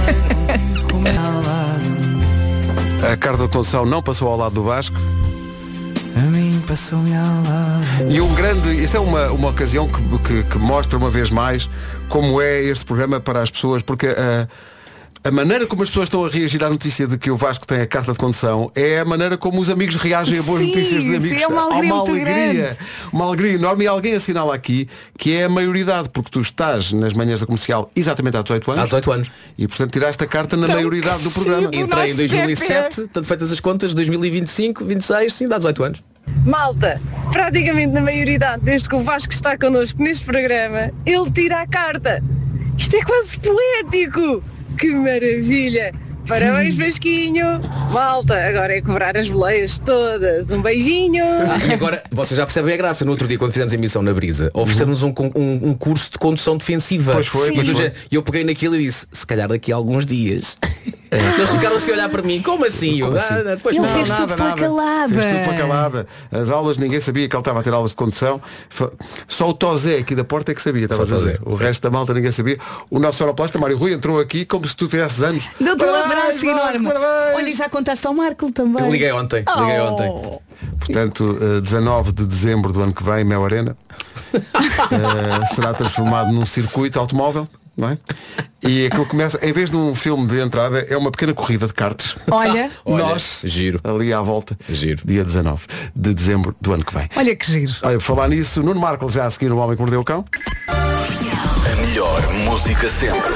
A carta de condução não passou ao lado do Vasco. A mim passou-me ao lado. E um grande, esta é uma ocasião que mostra uma vez mais como é este programa para as pessoas, porque a maneira como as pessoas estão a reagir à notícia de que o Vasco tem a carta de condução é a maneira como os amigos reagem a boas notícias dos amigos. É uma alegria enorme, e alguém assinala aqui que é a maioridade, porque tu estás nas manhãs da Comercial exatamente há 18 anos. Há 18 anos. E portanto tiraste a carta na maioridade do programa. Entrei em 2007, portanto feitas as contas, 2025, 26, sim, dá 18 anos. Malta, praticamente na maioridade, desde que o Vasco está connosco neste programa, ele tira a carta. Isto é quase poético. Que maravilha! Parabéns, Vasquinho! Malta, agora é cobrar as boleias todas. Um beijinho! E agora, vocês já percebem a graça. No outro dia, quando fizemos a emissão na Brisa, oferecemos um curso de condução defensiva. Pois foi. E eu peguei naquilo e disse, se calhar daqui a alguns dias. Eles ficaram assim a olhar para mim, como assim? Depois ele fez tudo pela calada. Fez tudo pela calada. As aulas, ninguém sabia que ele estava a ter aulas de condução. Só o Tozé aqui da porta é que sabia, estava a dizer. O resto da malta ninguém sabia. O nosso sonoplasta Mário Rui entrou aqui como se tu tivesses anos. Deu-te um abraço enorme. Olha, e já contaste ao Marco também. Liguei ontem. Portanto, 19 de dezembro do ano que vem, Mel Arena será transformado num circuito automóvel. Não é? E aquilo começa, em vez de um filme de entrada, é uma pequena corrida de karts. Olha, nós giro. Ali à volta, giro. Dia 19 de dezembro do ano que vem. Olha que giro. Olha, por falar nisso, Nuno Marco já a seguir no Homem que Mordeu o Cão. A melhor música sempre.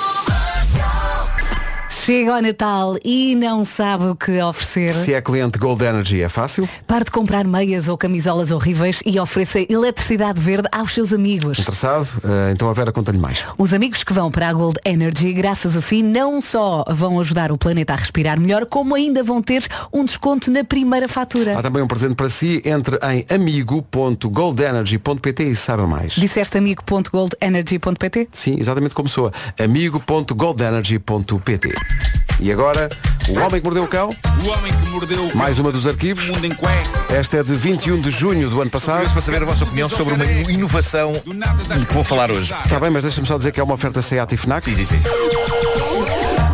Chega ao Natal e não sabe o que oferecer. Se é cliente Gold Energy é fácil. Pare de comprar meias ou camisolas horríveis e ofereça eletricidade verde aos seus amigos. Interessado? Então a Vera conta-lhe mais. Os amigos que vão para a Gold Energy, graças a si, não só vão ajudar o planeta a respirar melhor, como ainda vão ter um desconto na primeira fatura. Há também um presente para si. Entre em amigo.goldenergy.pt e saiba mais. Disseste amigo.goldenergy.pt? Sim, exatamente como soa. amigo.goldenergy.pt. E agora, O Homem que Mordeu o Cão. O Homem que Mordeu o Cão. Mais uma dos arquivos. Mundo em cueca. Esta é de 21 de junho do ano passado. Para saber a vossa opinião sobre uma inovação que vou falar hoje. Está bem, mas deixa-me só dizer que é uma oferta SEAT e FNAC. Sim.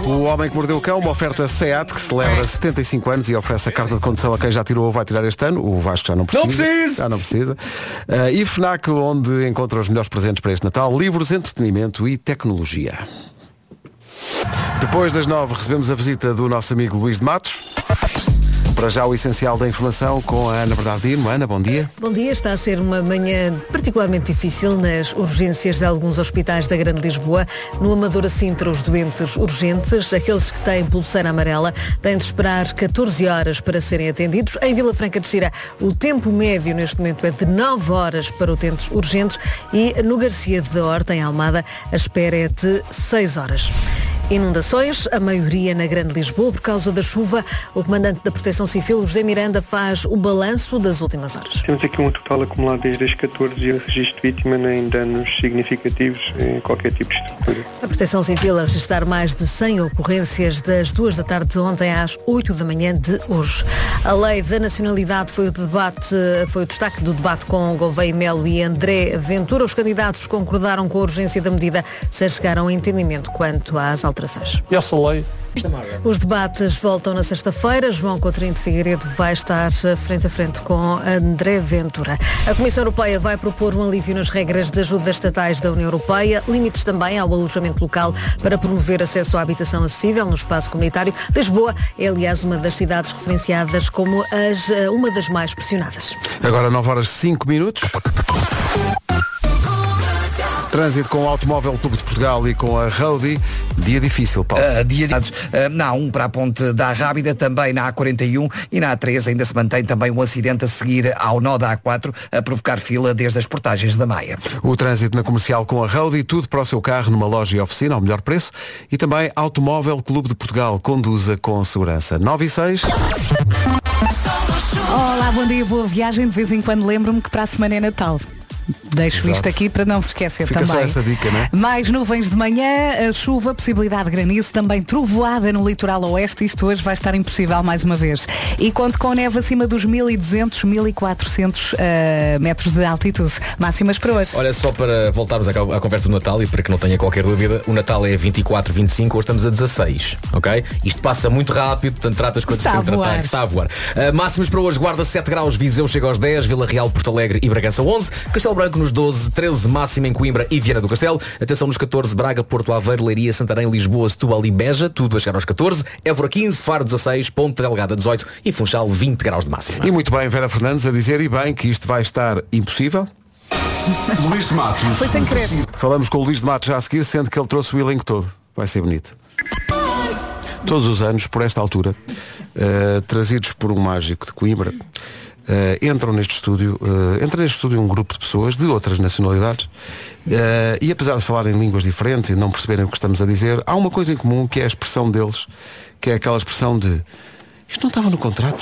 O Homem que Mordeu o Cão, uma oferta SEAT que celebra 75 anos e oferece a carta de condução a quem já tirou ou vai tirar este ano. O Vasco já não precisa. Já não precisa. E FNAC, onde encontra os melhores presentes para este Natal, livros, entretenimento e tecnologia. Depois das 9 recebemos a visita do nosso amigo Luís de Matos. Para já o essencial da informação com a Ana Bernardino. Ana, bom dia. Bom dia, está a ser uma manhã particularmente difícil nas urgências de alguns hospitais da Grande Lisboa. No Amadora Sintra, os doentes urgentes, aqueles que têm pulseira amarela, têm de esperar 14 horas para serem atendidos. Em Vila Franca de Xira, o tempo médio neste momento é de 9 horas para utentes urgentes e no Garcia de Horta, em Almada, a espera é de 6 horas. Inundações, a maioria na Grande Lisboa por causa da chuva. O comandante da Proteção Civil, José Miranda, faz o balanço das últimas horas. Temos aqui um total acumulado desde as 14 e o registro de vítima em danos significativos em qualquer tipo de estrutura. A Proteção Civil a registrar mais de 100 ocorrências das 2 da tarde de ontem às 8 da manhã de hoje. A lei da nacionalidade foi o destaque do debate com Gouveia Melo e André Ventura. Os candidatos concordaram com a urgência da medida se chegaram a entendimento quanto às alterações. E essa lei? Os debates voltam na sexta-feira. João Coutinho de Figueiredo vai estar frente a frente com André Ventura. A Comissão Europeia vai propor um alívio nas regras de ajuda estatais da União Europeia, limites também ao alojamento local para promover acesso à habitação acessível no espaço comunitário. Lisboa é, aliás, uma das cidades referenciadas como uma das mais pressionadas. Agora 9 horas 5 minutos. Trânsito com o Automóvel Clube de Portugal e com a Roadie. Dia difícil, Paulo. Na A1 para a Ponte da Rábida, também na A41 e na A3 ainda se mantém também um acidente a seguir ao nó da A4 a provocar fila desde as portagens da Maia. O trânsito na Comercial com a Roadie, tudo para o seu carro numa loja e oficina ao melhor preço. E também Automóvel Clube de Portugal, conduza com segurança. 9 e 6. Olá, bom dia, boa viagem. De vez em quando lembro-me que para a semana é Natal. Deixo Exato. isto aqui para não se esquecer. Fica também. Só essa dica, não é? Mais nuvens de manhã, a chuva, possibilidade de granizo, também trovoada no litoral oeste. Isto hoje vai estar impossível mais uma vez. E conto com neve acima dos 1200, 1400 metros de altitude. Máximas para hoje. Olha, só para voltarmos à conversa do Natal e para que não tenha qualquer dúvida, o Natal é 24, 25, hoje estamos a 16, ok? Isto passa muito rápido, portanto trata as coisas que tem que tratar. Está a voar. Máximas para hoje, Guarda 7 graus, Viseu chega aos 10, Vila Real, Porto Alegre e Bragança 11, Castelo Branco nos 12, 13 máxima em Coimbra e Viana do Castelo. Atenção nos 14, Braga, Porto Aveiro, Leiria, Santarém, Lisboa, Setúbal e Beja, tudo a chegar aos 14, Évora 15, Faro 16, Ponte Delgada 18 e Funchal 20 graus de máxima. E muito bem, Vera Fernandes a dizer e bem que isto vai estar impossível. Luís de Matos. Foi sem querer. Falamos com o Luís de Matos já a seguir, sendo que ele trouxe o elenco todo. Vai ser bonito. Todos os anos, por esta altura, trazidos por um mágico de Coimbra, entra neste estúdio um grupo de pessoas de outras nacionalidades e apesar de falarem línguas diferentes e não perceberem o que estamos a dizer, há uma coisa em comum que é a expressão deles, que é aquela expressão de isto não estava no contrato.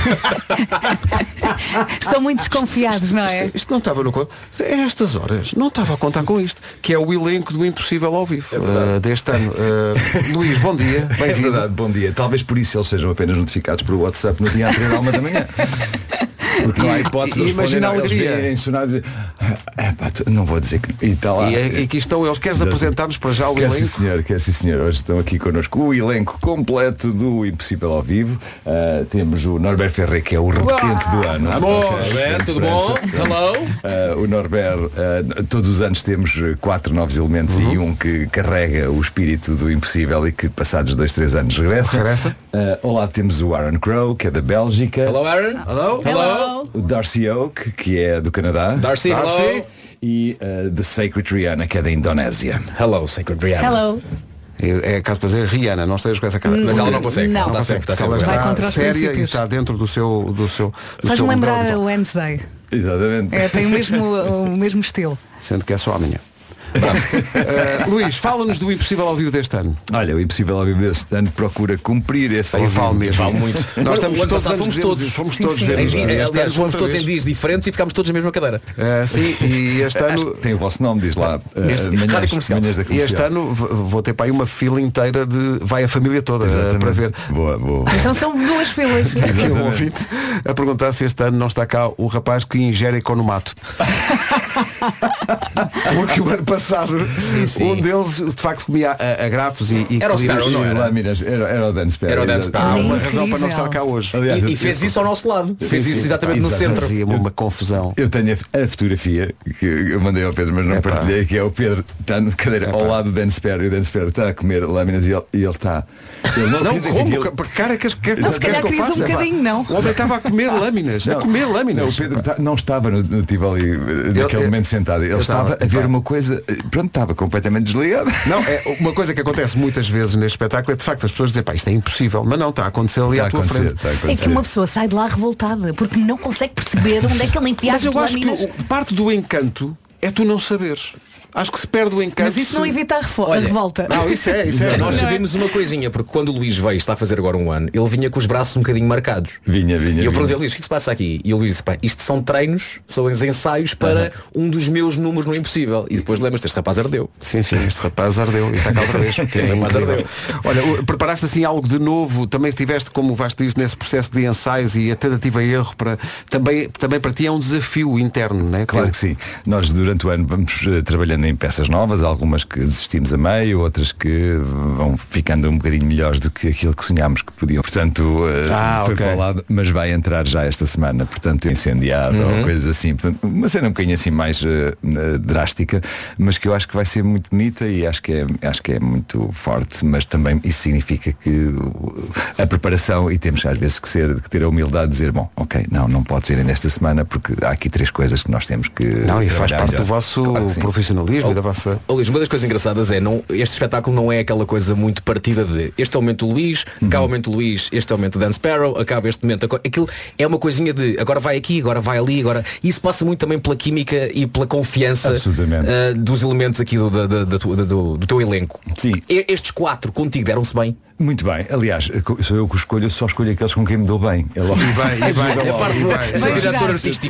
Estão muito desconfiados, não é? Isto não estava no contrato. A estas horas não estava a contar com isto, que é o elenco do Impossível ao Vivo deste ano. Luís, bom dia, bem-vindo. É verdade, bom dia. Talvez por isso eles sejam apenas notificados por WhatsApp no dia anterior à 1 da manhã. Porque não há hipótese de imagina a alegria. Não vou dizer que. E está lá. E aqui estão eles. Queres apresentar-nos para já o elenco? Quer sim, senhor. Hoje estão aqui connosco o elenco completo do Impossível ao Vivo. Temos o Norbert Ferrer, que é o repetente do ano. Norbert, tudo bom? Hello. O Norbert, todos os anos temos 4 novos elementos e um que carrega o espírito do Impossível e que passados 2-3 anos regressa. Olá, temos o Aaron Crow, que é da Bélgica. Hello, Aaron. Hello. O Darcy Oak, que é do Canadá. Darcy. Hello. E The Sacred Rihanna, que é da Indonésia. Hello, Sacred Rihanna. Hello. É caso para dizer Rihanna, não estejas com essa cara. Mas ela não consegue. Não. Está sempre. Ela Vai contra está os séria princípios. e está dentro do seu Faz-me lembrar o Wednesday. Exatamente. Tem o mesmo estilo. Sendo que é só amanhã. Luís, fala-nos do Impossível ao Vivo deste ano. Olha, o Impossível ao Vivo deste ano procura cumprir esse vale muito. Nós estamos fomos todos ver isto. Aliás, fomos todos em dias diferentes e ficámos todos na mesma cadeira. Sim, e este ano tem o vosso nome, diz lá. Manhãs da e este ano vou ter para aí uma fila inteira de vai a família toda para ver. Boa. Então são 2 filas. Aqui um ouvinte a perguntar se este ano não está cá o rapaz que ingere economato. Porque o ano passado um deles de facto comia agrafos e era o Sparrow, não era? Lâminas. Era o Dan Sparrow. Era o Dan Sparrow. Há uma razão para não estar cá hoje. Aliás, e fez isso ao nosso lado. Fez isso exatamente no centro. Fazia-me uma confusão. Eu tenho a fotografia que eu mandei ao Pedro, mas não partilhei, que é o Pedro está na cadeira ao lado do Dan Sparrow e o Dan Sparrow está a comer lâminas e ele está. Não como? Cara, queres que eu faça? Um bocadinho, não. O homem estava a comer lâminas. Não, o Pedro não estava no Tivoli naquele momento sentado. Ele estava a ver uma coisa. Pronto, estava completamente desligado. Não, é uma coisa que acontece muitas vezes neste espetáculo, é de facto as pessoas dizem, pá, isto é impossível, mas não, está a acontecer ali à tua frente. É que uma pessoa sai de lá revoltada porque não consegue perceber onde é que ele enfiaste. Mas eu acho que parte do encanto é tu não saberes. Acho que se perde o encanto. Mas isso não evita a revolta. Não, isso é. Nós sabemos uma coisinha, porque quando o Luís veio, está a fazer agora um ano, ele vinha com os braços um bocadinho marcados. Vinha. E eu perguntei ao Luís, o que se passa aqui? E o Luís disse, pá, isto são treinos, são os ensaios para um dos meus números no Impossível. E depois lembras-te, este rapaz ardeu. Sim, este rapaz ardeu. E está cá outra vez. Este rapaz ardeu. Olha, preparaste assim algo de novo, também estiveste, como o Vasco diz, nesse processo de ensaios e a tentativa e erro, também para ti é um desafio interno, não é? Claro que sim. Nós durante o ano vamos trabalhando em peças novas, algumas que desistimos a meio, outras que vão ficando um bocadinho melhores do que aquilo que sonhámos que podiam. Portanto, foi para o lado, mas vai entrar já esta semana, portanto, incendiado ou coisas assim. Portanto, uma cena um bocadinho assim mais drástica, mas que eu acho que vai ser muito bonita e acho que é muito forte, mas também isso significa que a preparação, e temos às vezes que ter a humildade de dizer, bom, ok, não pode ser ainda esta semana, porque há aqui 3 coisas que nós temos que... Não, e faz parte do vosso profissionalismo e da vossa... Luís, uma das coisas engraçadas é, este espetáculo não é aquela coisa muito partida de este é o momento do Luís, acaba o momento do Luís, este é o momento do Dan Sparrow, acaba este momento, aquilo é uma coisinha de agora vai aqui, agora vai ali, agora. Isso passa muito também pela química e pela confiança dos elementos aqui do teu elenco. Sim. Estes 4 contigo deram-se bem. Muito bem, aliás, sou eu que escolho, só escolho aqueles com quem me dou bem. É logo. É parte do diretor artístico.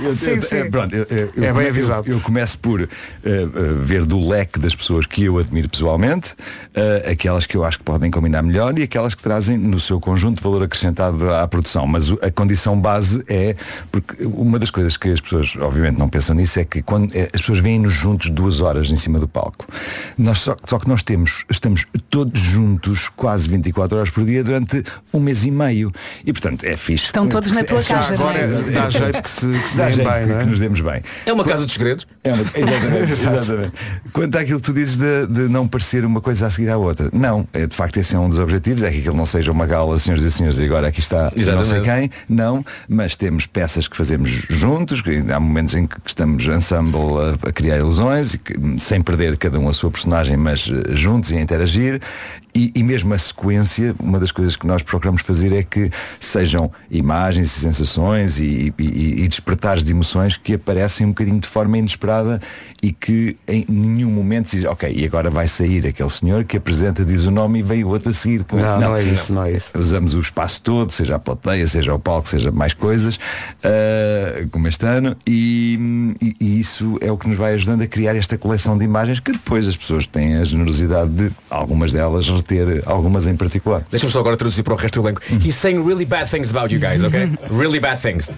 É bem avisado. Eu começo por ver do leque das pessoas que eu admiro pessoalmente, aquelas que eu acho que podem combinar melhor e aquelas que trazem no seu conjunto valor acrescentado à produção. Mas a condição base é, porque uma das coisas que as pessoas obviamente não pensam nisso é que quando as pessoas vêm-nos juntos 2 horas em cima do palco, só que nós estamos todos juntos quase 24 horas por dia durante 1 mês e meio e portanto é fixe. Estão todos na tua casa. Agora dá jeito que se deem bem, não é? Que nos demos bem. É uma casa de segredos. Exatamente. Quanto àquilo que tu dizes de não parecer uma coisa a seguir à outra, não, de facto esse é um dos objetivos, é que aquilo não seja uma gala, senhores e senhores, e agora aqui está não sei quem, não, mas temos peças que fazemos juntos, que há momentos em que estamos ensemble a criar ilusões e sem perder cada um a sua personagem, mas juntos e a interagir. E mesmo a sequência, uma das coisas que nós procuramos fazer é que sejam imagens e sensações e despertares de emoções que aparecem um bocadinho de forma inesperada e que em nenhum momento se diz, ok, e agora vai sair aquele senhor que apresenta, diz o nome e veio outro a seguir. Não é isso. Usamos o espaço todo, seja a plateia, seja o palco, seja mais coisas, como este ano, e isso é o que nos vai ajudando a criar esta coleção de imagens que depois as pessoas têm a generosidade de, algumas delas, reter algumas em particular. Deixa-me só agora traduzir para o resto do elenco. He's saying really bad things about you guys, ok? Really bad things.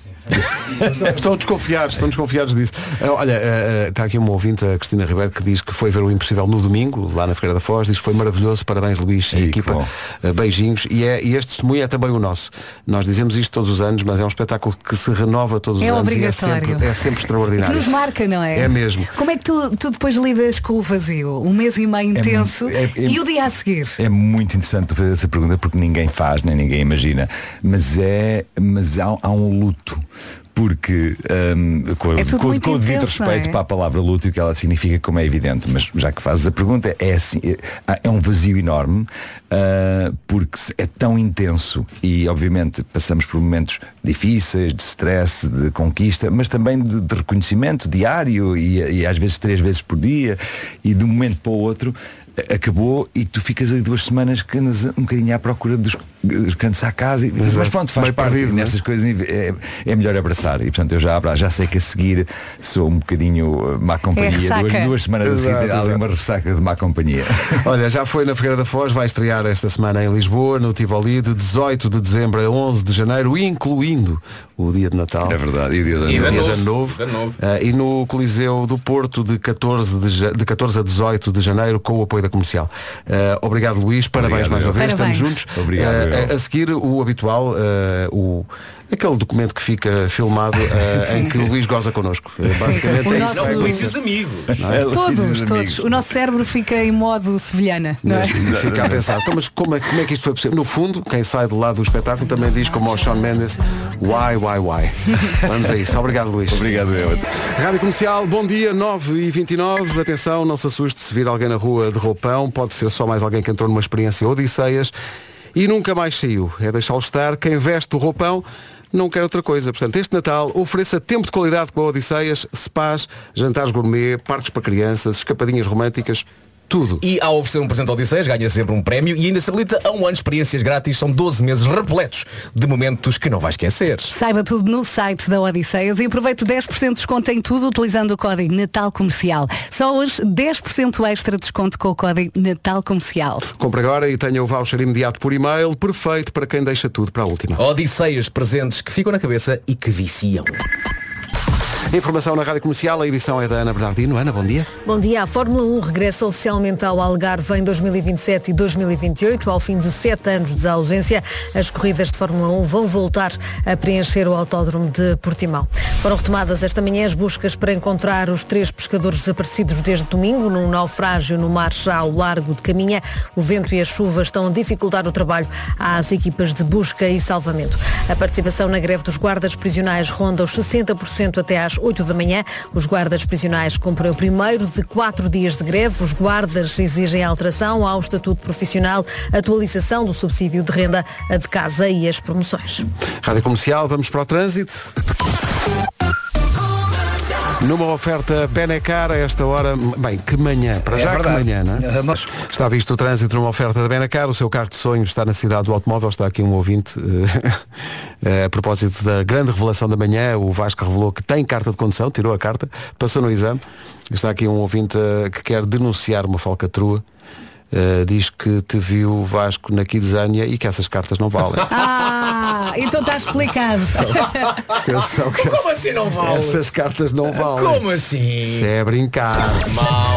Estão desconfiados disso. Olha, está aqui uma ouvinte, a Cristina Ribeiro, que diz que foi ver o Impossível no domingo, lá na Figueira da Foz, diz que foi maravilhoso, parabéns Luís e equipa, beijinhos, e este testemunho é também o nosso. Nós dizemos isto todos os anos, mas é um espetáculo que se renova todos os anos obrigatório. E é sempre extraordinário. Que nos marca, não é? É mesmo. Como é que tu depois lidas com o vazio? 1 mês e meio intenso e o dia a seguir? É muito interessante tu fazer essa pergunta porque ninguém faz, nem ninguém imagina, mas há um luto. Porque com o devido respeito para a palavra luto e o que ela significa, como é evidente, mas já que fazes a pergunta, é assim, é um vazio enorme, porque é tão intenso e obviamente passamos por momentos difíceis, de stress, de conquista, mas também de reconhecimento diário e às vezes 3 vezes por dia, e de um momento para o outro acabou e tu ficas aí 2 semanas que andas um bocadinho à procura canto-se à casa, mas pronto, faz meio parte perdido, nestas coisas, é melhor abraçar. E portanto eu já sei que a seguir sou um bocadinho má companhia. Duas semanas a seguir há ali uma ressaca de má companhia. Olha, já foi na Figueira da Foz, vai estrear esta semana em Lisboa, no Tivoli, de 18 de dezembro a 11 de janeiro, incluindo o dia de Natal. É verdade, e o dia de Ano Novo. E no Coliseu do Porto de 14 a 18 de janeiro, com o apoio da Comercial. Obrigado, Luís, parabéns mais uma vez, estamos juntos. Obrigado. A seguir o habitual, aquele documento que fica filmado em que o Luís goza connosco. Basicamente é isso. Não, Luís e os amigos. Todos. O nosso cérebro fica em modo sevilhana, não é? Fica a pensar, então, mas como é que isto foi possível? No fundo, quem sai do lado do espetáculo também diz, como o Shawn Mendes, why? Vamos a isso. Obrigado, Luís. Obrigado, eu. Rádio Comercial, bom dia, 9h29. Atenção, não se assuste se vir alguém na rua de roupão. Pode ser só mais alguém que entrou numa experiência Odisseias e nunca mais saiu. É deixá-lo estar. Quem veste o roupão não quer outra coisa. Portanto, este Natal ofereça tempo de qualidade com a Odisseias, spas, jantares gourmet, parques para crianças, escapadinhas românticas, tudo. E ao oferecer um presente ao Odisseias, ganha sempre um prémio e ainda se habilita a um ano de experiências grátis. São 12 meses repletos de momentos que não vai esquecer. Saiba tudo no site da Odisseias e aproveite 10% de desconto em tudo utilizando o código Natal Comercial. Só hoje 10% extra de desconto com o código Natal Comercial. Compre agora e tenha o voucher imediato por e-mail, perfeito para quem deixa tudo para a última. Odisseias, presentes que ficam na cabeça e que viciam. Informação na Rádio Comercial, a edição é da Ana Bernardino. Ana, bom dia. Bom dia. A Fórmula 1 regressa oficialmente ao Algarve em 2027 e 2028. Ao fim de 7 anos de ausência, as corridas de Fórmula 1 vão voltar a preencher o autódromo de Portimão. Foram retomadas esta manhã as buscas para encontrar os 3 pescadores desaparecidos desde domingo, num naufrágio no mar ao largo de Caminha. O vento e a chuva estão a dificultar o trabalho às equipas de busca e salvamento. A participação na greve dos guardas prisionais ronda os 60% até às 8 da manhã. Os guardas prisionais cumprem o primeiro de 4 dias de greve. Os guardas exigem alteração ao estatuto profissional, atualização do subsídio de renda de casa e as promoções. Rádio Comercial, vamos para o trânsito. Numa oferta Benacar a esta hora, bem, que manhã, para já que manhã, não é? Está visto o trânsito numa oferta da Benacar, o seu carro de sonho está na cidade do automóvel, está aqui um ouvinte, a propósito da grande revelação da manhã, o Vasco revelou que tem carta de condução, tirou a carta, passou no exame, está aqui um ouvinte que quer denunciar uma falcatrua. Diz que te viu, Vasco, na Kidzânia e que essas cartas não valem. Então está explicado. Como assim não valem? Essas cartas não valem. Como assim? Isso é brincar. Mau.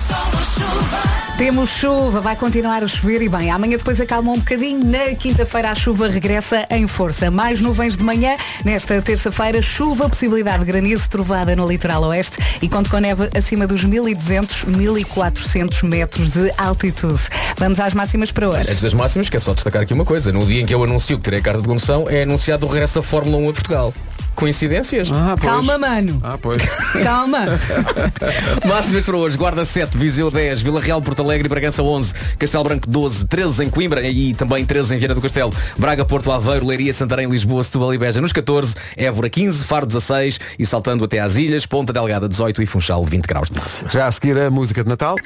Temos chuva, vai continuar a chover e bem, amanhã depois acalma um bocadinho, na quinta-feira a chuva regressa em força. Mais nuvens de manhã, nesta terça-feira chuva, possibilidade de granizo, trovada no litoral oeste e conto com neve acima dos 1.200, 1.400 metros de altitude. Vamos às máximas para hoje. Antes das máximas, quero só destacar aqui uma coisa. No dia em que eu anuncio que terei carta de condução, é anunciado o regresso da Fórmula 1 a Portugal. Coincidências? Calma, mano. Pois. Calma. Máximas para hoje. Guarda 7, Viseu 10, Vila Real, Porto Alegre e Bragança 11, Castelo Branco 12, 13 em Coimbra e também 13 em Viana do Castelo, Braga, Porto Aveiro, Leiria, Santarém, Lisboa, Setúbal e Beja nos 14, Évora 15, Faro 16 e saltando até às ilhas, Ponta Delgada 18 e Funchal 20 graus de máxima. Já a seguir a música de Natal.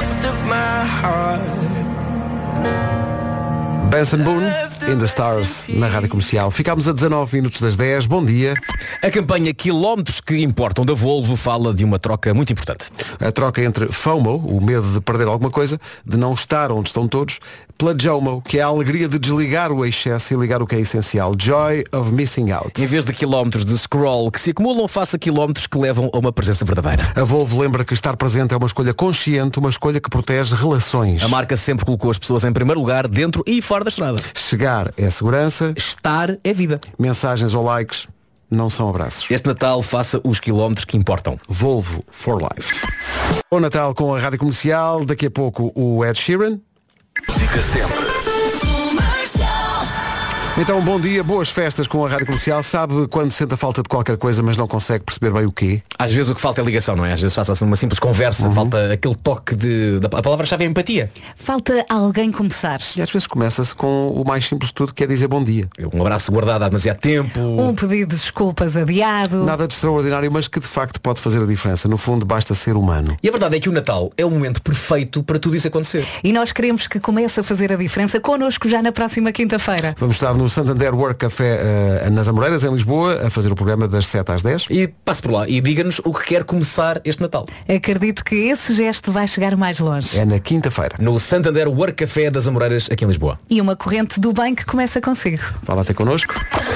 Benson Boone, In the Stars, na Rádio Comercial. Ficámos a 19 minutos das 10. Bom dia. A campanha Quilómetros que Importam da Volvo fala de uma troca muito importante. A troca entre FOMO, o medo de perder alguma coisa, de não estar onde estão todos, pela JOMO, que é a alegria de desligar o excesso e ligar o que é essencial. Joy of Missing Out. Em vez de quilómetros de scroll que se acumulam, faça quilómetros que levam a uma presença verdadeira. A Volvo lembra que estar presente é uma escolha consciente, uma escolha que protege relações. A marca sempre colocou as pessoas em primeiro lugar, dentro e fora da estrada. Chegar é segurança. Estar é vida. Mensagens ou likes não são abraços. Este Natal faça os quilómetros que importam. Volvo for Life. O Natal com a Rádio Comercial. Daqui a pouco o Ed Sheeran. Fica sempre. Então, bom dia, boas festas com a Rádio Comercial. Sabe quando sente a falta de qualquer coisa, mas não consegue perceber bem o quê? Às vezes o que falta é ligação, não é? Às vezes faz assim uma simples conversa, falta aquele toque a palavra-chave é empatia. Falta alguém começar. E às vezes começa-se com o mais simples de tudo, que é dizer bom dia. Um abraço guardado há demasiado tempo. Um pedido de desculpas adiado. Nada de extraordinário, mas que de facto pode fazer a diferença. No fundo, basta ser humano. E a verdade é que o Natal é o momento perfeito para tudo isso acontecer. E nós queremos que comece a fazer a diferença connosco já na próxima quinta-feira. Vamos estar no Santander Work Café nas Amoreiras, em Lisboa, a fazer o programa das 7 às 10. E passe por lá e diga-nos o que quer começar este Natal. Acredito que esse gesto vai chegar mais longe. É na quinta-feira. No Santander Work Café das Amoreiras, aqui em Lisboa. E uma corrente do bem que começa consigo. Vá lá ter connosco.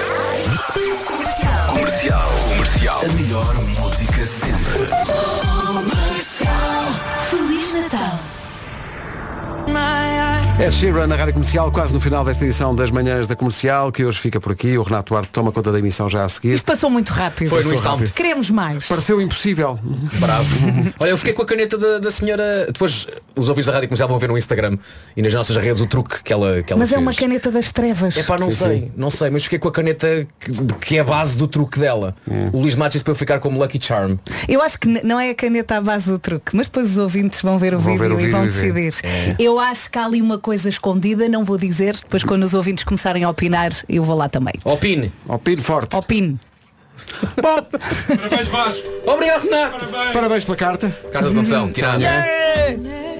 Comercial. A melhor música sempre. Feliz Natal. É Sheeran na Rádio Comercial, quase no final desta edição das Manhãs da Comercial, que hoje fica por aqui. O Renato Duarte toma conta da emissão já a seguir. Isto passou muito rápido. Foi no instante. Queremos mais. Pareceu impossível. Bravo. Olha, eu fiquei com a caneta da senhora. Depois os ouvintes da Rádio Comercial vão ver no Instagram e nas nossas redes o truque que ela Mas fez. é uma caneta das trevas. É pá, não sei, mas fiquei com a caneta que é a base do truque dela. O Luís Matos disse para eu ficar como Lucky Charm. Eu acho que não é a caneta à base do truque, mas depois os ouvintes vão ver o vídeo e vão decidir. Eu acho que há ali uma coisa escondida, não vou dizer, depois quando os ouvintes começarem a opinar, eu vou lá também. Opine forte. Opine. Bom. Parabéns, Vasco. Obrigado, Renato. Parabéns pela carta. Carta de condução, tirada. Yeah!